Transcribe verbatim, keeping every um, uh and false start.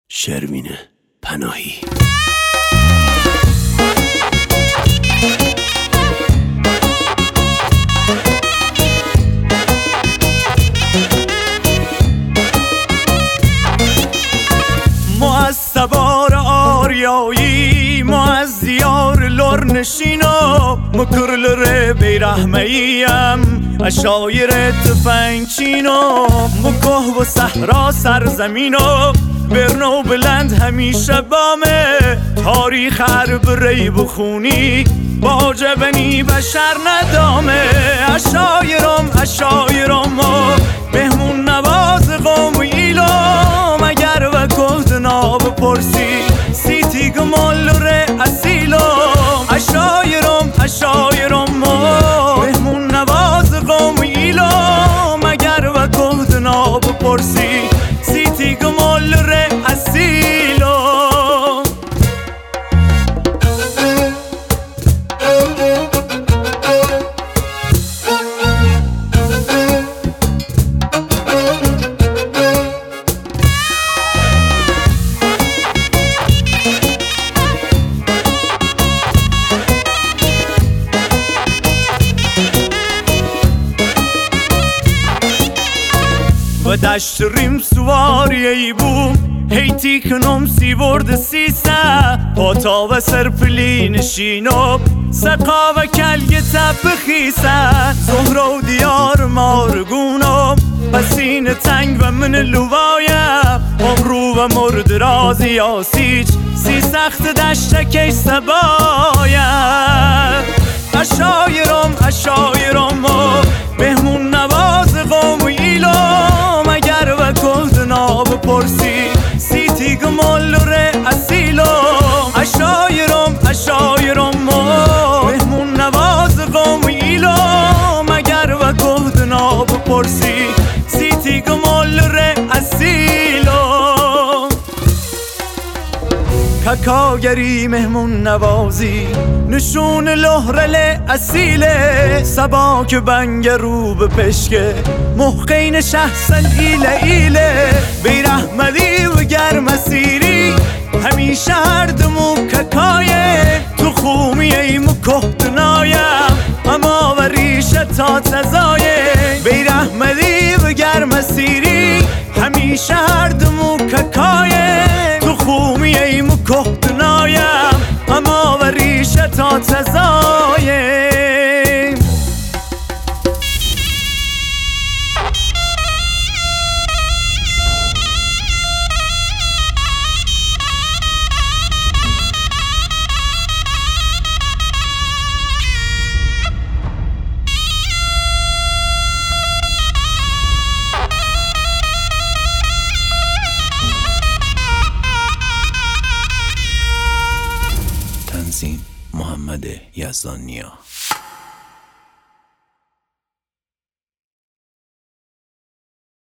شروین پناهی. ما از سوار آریایی، ما از دیار لرنشینا، مکرل ره بیرحمهیم اشایر تفنگ چینا، مکه و صحرا سرزمینا، برنو بلند همیشه بامه، تاریخ عرب ری بخونی با جبنی بشر ندامه. اشایرم اشایرم ما مهمون نواز قوم ایلام، اگر و کهدنا بپرسی سیتی گمال ره اصیلام. اشایرم اشایرم ما مهمون نواز قوم ایلام، اگر و کهدنا بپرسی سیتی گمال ره اصیلام. و دشت ریم سواری ای بوم هیتی کنم سی ورد سیسه، پاتا و سرپلی نشینم سقا و کلگ تب خیسه، زهره و دیار مارگونم بسین تنگ و من لوایم، امرو و مرد رازی یاسیج سی سخت دشتکی سبایم. اشایرم اشایرم ما مهمون نواز قوم ایلام، اگر و کهدنا بپرسی سیتی گمال ره اصیلام. اشایرم اشایرم ما مهمون نواز قوم ایلام، اگر و کهدنا بپرسی سیتی گمال ره اصیلام. ککاگری مهمون نوازی نشون لهرل اصیله، سباک بنگ رو به پشکه محقین شخصن ایله ایله، بیرحمدی و گرم سیری همیشه هر دمو ککایه، تو خومی ایمو کهدنایم اما و ریشه تا تزایه. بیرحمدی و گرم سیری همیشه هر دمو ککایه، تو خومی ایمو کهدنایم اما و ریشه تا تزایه. تنظیم محمد یزدانیا.